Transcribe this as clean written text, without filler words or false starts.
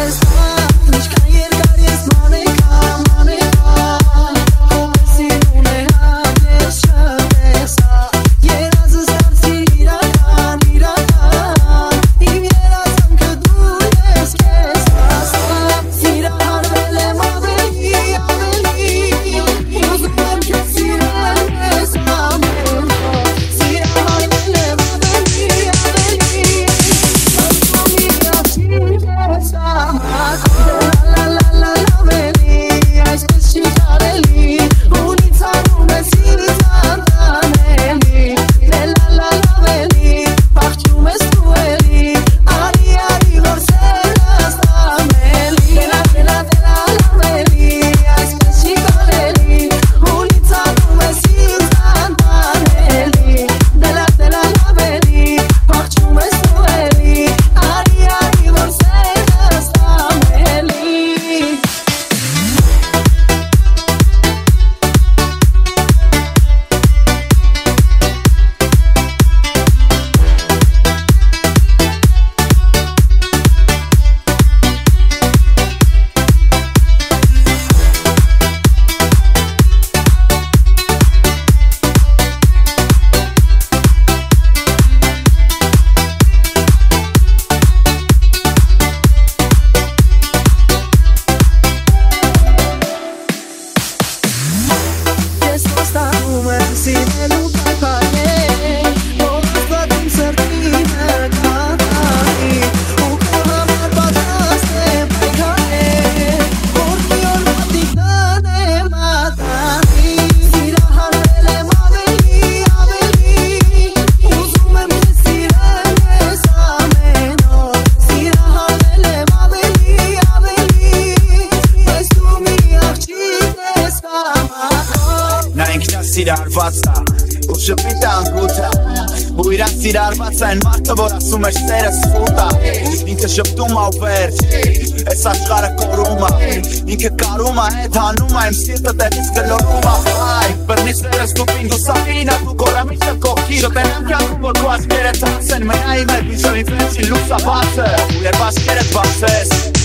սիրարվածա ու շպիտան գութա ու իրանք սիրարված են մարդը որ ասում է սերը սպուտա ինքը շպտում ա ու վերջ այս աշխարհը կորում ա ինքը կարում ա հետ հանում ա իմ սիրտը տեղից գլորում ա այ բռնի սերը ստուպին դու սաղինա դու կորամիչը կողքի շպենամ կյանքում որ քո աչքերը թանց են մենայի մեր բիժովի վեցի լուսա բաց է ու երբ աչքերդ բացես